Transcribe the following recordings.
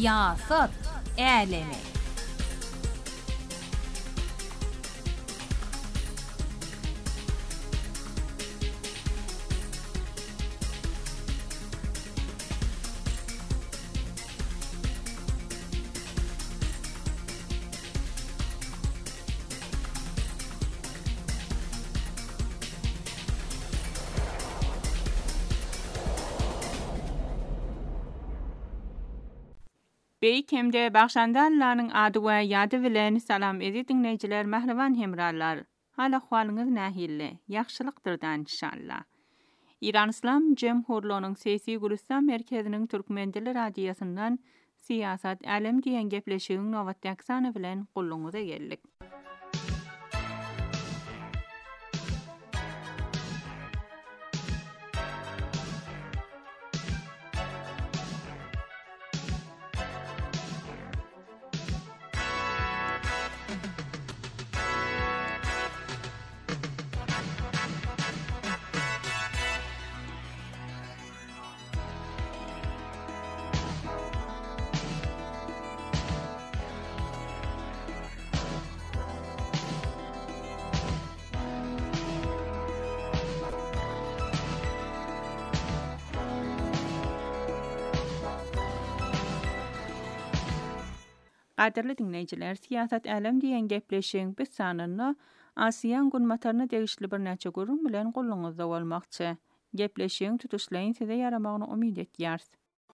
Siyasat alemi. Beýkemde bagşandallaryň ady we ýady bilen salam ezi dinleýijiler, mähreban hemrarlar. Hala hwalyňyz nähille? Ýagşylykdyrdan inşallah. İran İslam Jemhurluğunyň Sesi Gülistan merkeziniň Türkmen dili radiýasyndan Siyasat alem diýen gepleşigiň nowatdaky sany bilen gulluňyza geldik. Qadirli dinleyijiler, siyasat alem diýen gepleşigiň biz sanyny Asiýan günmataryna degişli bir näçe gurrun bilen gulluňyzda bolmakçy. Gepleşigiň tutuşlaryň size ýaramagyny umyt etýäris.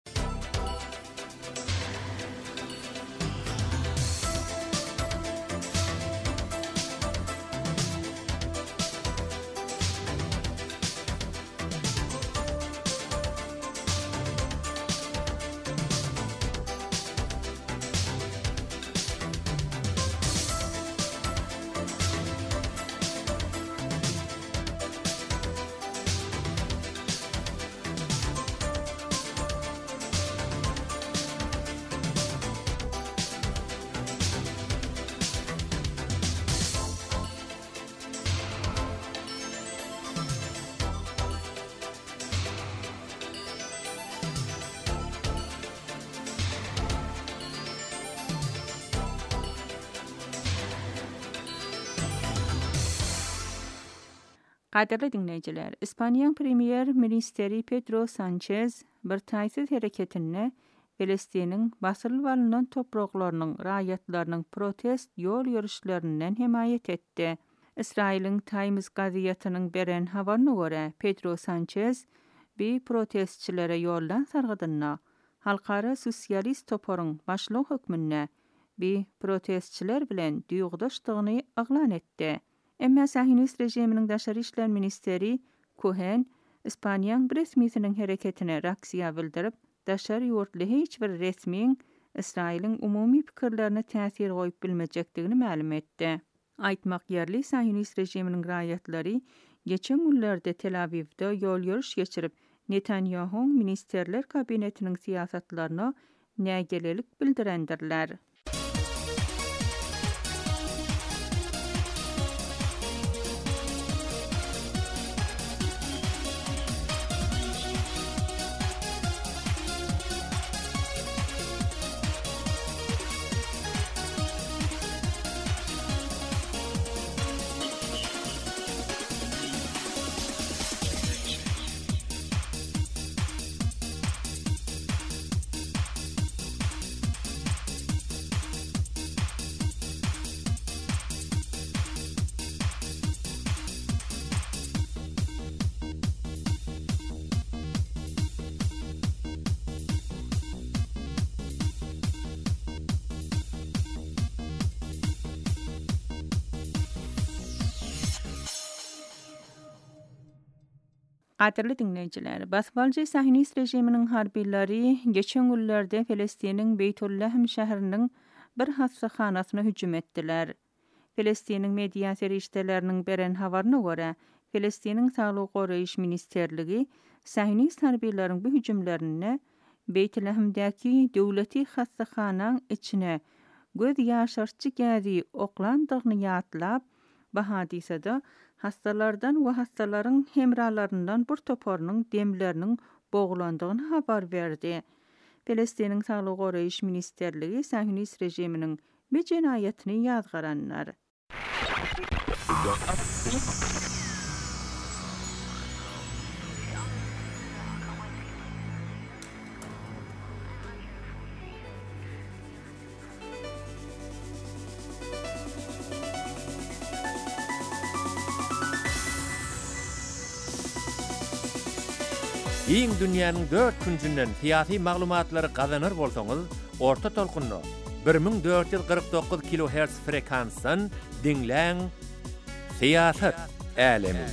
Qadirli dinleyijiler, İspaniýanyň premier ministeri Pedro Sánchez bir taýsız hereketine Filistiniň basylyp alynan topraklarynyň raýatlarynyň protest ýol ýürüşlerinden hemaýet etdi. Israiliň Times gazetynyň beren habaryna görä, Pedro Sánchez bir protestçilere ýoldan sargydyna, halkara sosialist toparyň başlyk hökmüne bir protestçiler bilen duýgdaşdygyny aglan etdi. Emma Sahinist rejiminiň daşary işler ministeri Cohen İspaniýanyň resmiýetiniň hereketine reaksiýa bildirip, daşary ýurtly hiç bir resmiň Israiliň umumy pikirlerine täsir goýup bilmejekdigini ma'lum etdi. Aýtmak ýerli, Sahinist rejiminiň raýatlary geçen günlerde Tel Avivde ýol ýürüş geçirip, Netanyahu'ň ministerler kabinetiniň siýasatlaryna nägelelik bildirendirler. Qadirli dinleyijiler, basbaljy Sahinist rejiminiň harbiýleri geçen günlerde Filistiniň Beytullahim şäheriniň bir hassahanasyna hüjüm etdiler. Filistiniň media serişdeleriniň beren habaryna görä, Filistiniň Saglyk goraýyş ministerligi Sahinist harbiýleriň bu hüjümlerini Beytullahimdäki döwleti hassahanaň içine göz ýaşarçy gäzi oklandygyny ýatlap, bu hadisede hastalardan we hastalaryň hemralaryndan bir toparnyň demleriniň boğulandygyny habar berdi. Pelestiniň Saglyk Goraýyş Ministerligi Sahyonist rejiminiň bir jenaýatyny ýazgaranlar. Iň dünýäniň 4 küncünden siyasi maglumatlary gazanır bolsaňyz, orta tolkunny 1449 kHz frekansdan dinläň. Siýasat älemi.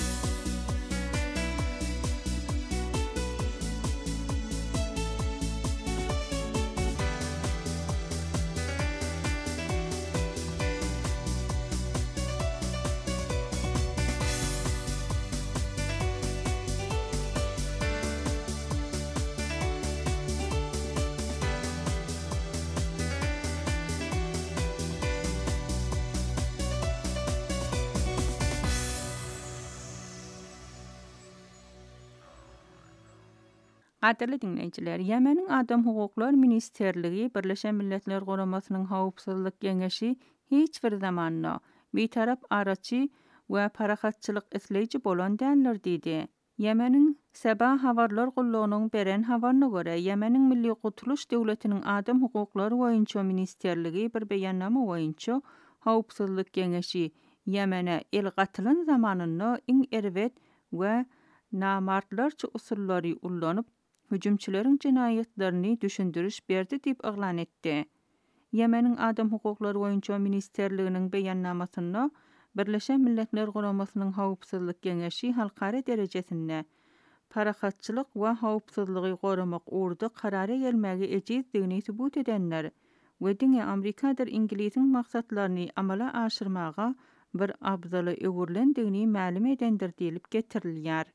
Gaderli dinleyijiler, Ýemeniň Adam Hukuklar Ministerligi Birleşen Milletler Guramasynyň Howpsuzlyk Geňeşi hiç bir zamanla bitarap araçy we parahatçylyk esleýiji bolan däldir diýdi. Ýemeniň Sabah habarlar gullugynyň beren habaryna görä, Ýemeniň Milli Gutuluş Döwletiniň Adam Hukuklar boýunça Ministerligi bir beýannama boýunça Howpsuzlyk Geňeşi Ýemene el gatylan zamanynda iň erwet we namartlarça usullary ullanyp hüjümçileriň jenaýatlaryny düşündiriş berdi diýip eglan etdi. Ýemeniň Adam Hukuklary boýunça Ministerliginiň beýannamasyna Birleşen Milletler Guramasynyň Howpsuzlyk Geňeşi halkara derejesinde parahatçylyk we howpsuzlygy goramak uğrunda karara gelmäge ejizdigini sübut edenler we diňe Amerikadyr Ingiliziň maksatlaryny amala aşyrmaga bir abzaly öwürlendigini ma'lum edendir diýilip getirilýär.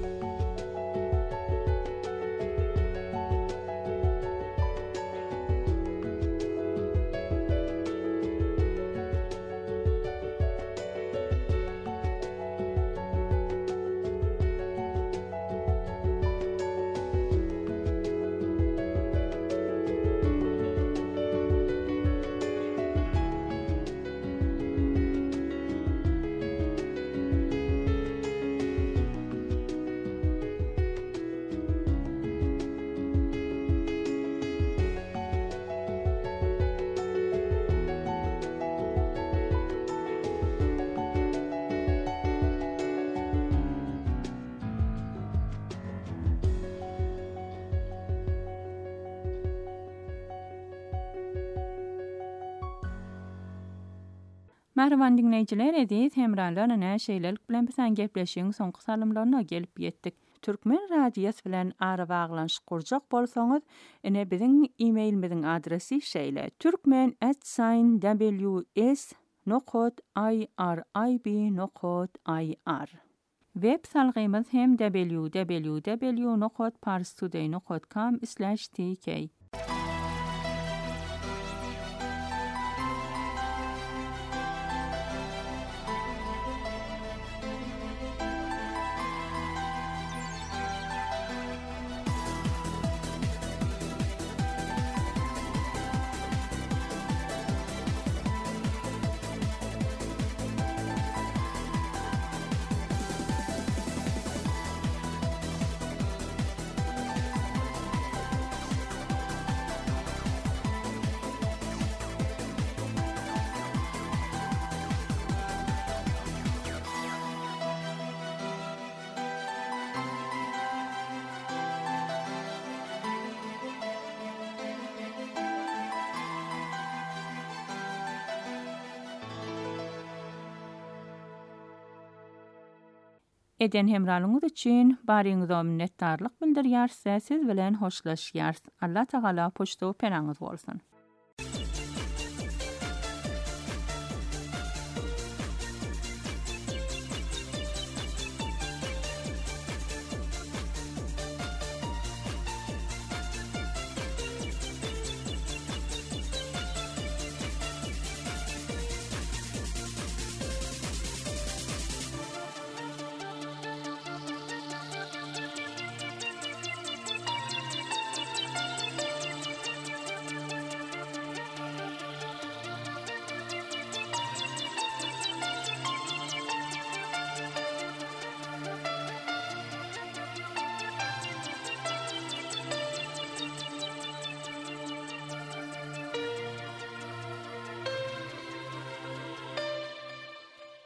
Merhaban dinleyijiler, edis hemralarına näşeýlelik bilen bilen gepleşiň soňky salymlaryna gelip ýetdik. Türkmen radiýasy bilen ara baglanşyk gurjak bolsaňyz, ine biziň e-mailimiziň adresi şeýle: turkmen@ws.irib.ir. Web salgymyz hem www.parstoday.com/tk. Eden hemralyňyz üçin baryňyza minnetdarlyk bildirýär. Siz bilen hoşlaşýar. Allah Taala poştow penaňyz bolsun.